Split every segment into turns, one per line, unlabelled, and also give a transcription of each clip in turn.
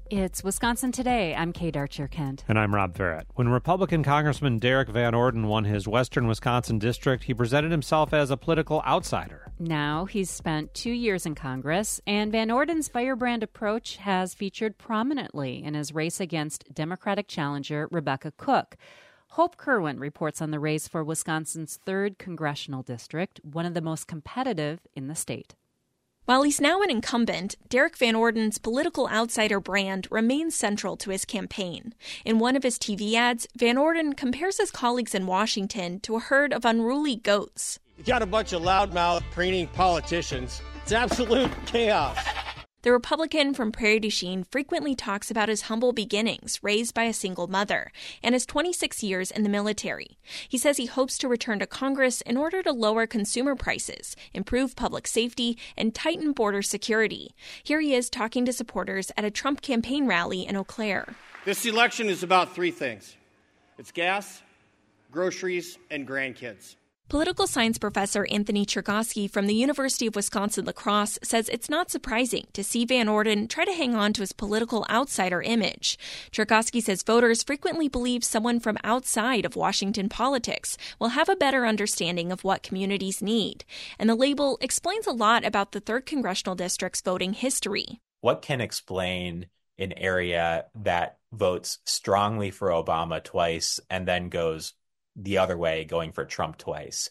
It's Wisconsin Today. I'm Kate Archer-Kent.
And I'm Rob Verrett. When Republican Congressman Derek Van Orden won his western Wisconsin district, he presented himself as a political outsider.
Now he's spent 2 years in Congress, and Van Orden's firebrand approach has featured prominently in his race against Democratic challenger Rebecca Cook. Hope Kerwin reports on the race for Wisconsin's 3rd congressional district, one of the most competitive in the state.
While he's now an incumbent, Derek Van Orden's political outsider brand remains central to his campaign. In one of his TV ads, Van Orden compares his colleagues in Washington to a herd of unruly goats.
You got a bunch of loudmouth, preening politicians. It's absolute chaos.
The Republican from Prairie du Chien frequently talks about his humble beginnings, raised by a single mother, and his 26 years in the military. He says he hopes to return to Congress in order to lower consumer prices, improve public safety, and tighten border security. Here he is talking to supporters at a Trump campaign rally in Eau Claire.
This election is about 3 things. It's gas, groceries, and grandkids.
Political science professor Anthony Chergosky from the University of Wisconsin-La Crosse says it's not surprising to see Van Orden try to hang on to his political outsider image. Chergosky says voters frequently believe someone from outside of Washington politics will have a better understanding of what communities need. And the label explains a lot about the 3rd congressional district's voting history.
What can explain an area that votes strongly for Obama twice and then goes the other way, going for Trump twice?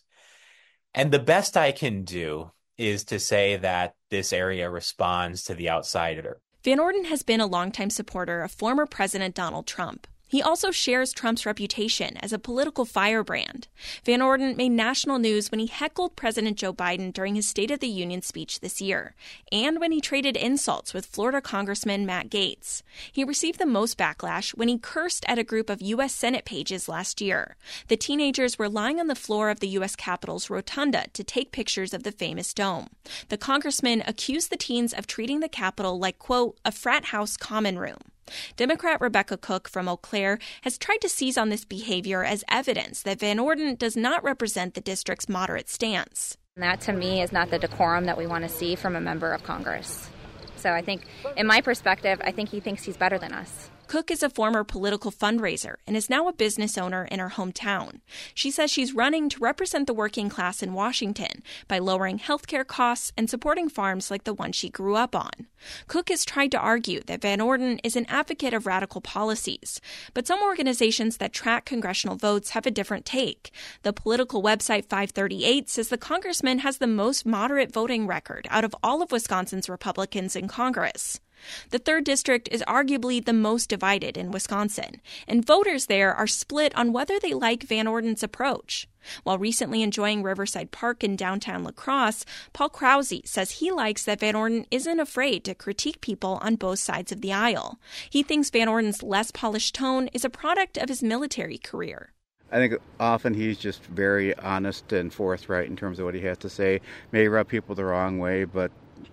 And the best I can do is to say that this area responds to the outsider.
Van Orden has been a longtime supporter of former President Donald Trump. He also shares Trump's reputation as a political firebrand. Van Orden made national news when he heckled President Joe Biden during his State of the Union speech this year, and when he traded insults with Florida Congressman Matt Gaetz. He received the most backlash when he cursed at a group of U.S. Senate pages last year. The teenagers were lying on the floor of the U.S. Capitol's rotunda to take pictures of the famous dome. The congressman accused the teens of treating the Capitol like, quote, a frat house common room. Democrat Rebecca Cook from Eau Claire has tried to seize on this behavior as evidence that Van Orden does not represent the district's moderate stance.
That, to me, is not the decorum that we want to see from a member of Congress. So I think, in my perspective, I think he thinks he's better than us.
Cook is a former political fundraiser and is now a business owner in her hometown. She says she's running to represent the working class in Washington by lowering healthcare costs and supporting farms like the one she grew up on. Cook has tried to argue that Van Orden is an advocate of radical policies, but some organizations that track congressional votes have a different take. The political website 538 says the congressman has the most moderate voting record out of all of Wisconsin's Republicans in Congress. The 3rd district is arguably the most divided in Wisconsin, and voters there are split on whether they like Van Orden's approach. While recently enjoying Riverside Park in downtown La Crosse, Paul Krause says he likes that Van Orden isn't afraid to critique people on both sides of the aisle. He thinks Van Orden's less polished tone is a product of his military career.
I think often he's just very honest and forthright in terms of what he has to say. May rub people the wrong way, but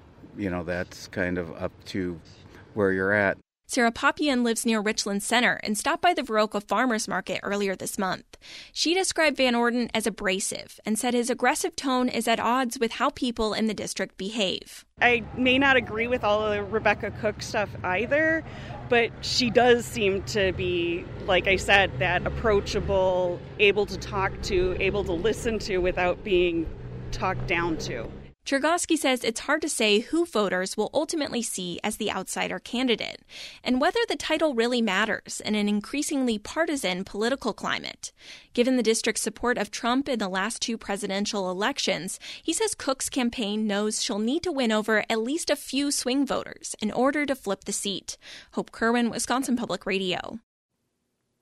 that's kind of up to where you're at.
Sarah Papian lives near Richland Center and stopped by the Viroqua Farmers Market earlier this month. She described Van Orden as abrasive and said his aggressive tone is at odds with how people in the district behave.
I may not agree with all of the Rebecca Cook stuff either, but she does seem to be, like I said, that approachable, able to talk to, able to listen to without being talked down to.
Chergosky says it's hard to say who voters will ultimately see as the outsider candidate, and whether the title really matters in an increasingly partisan political climate. Given the district's support of Trump in the last 2 presidential elections, he says Cook's campaign knows she'll need to win over at least a few swing voters in order to flip the seat. Hope Kerwin, Wisconsin Public Radio.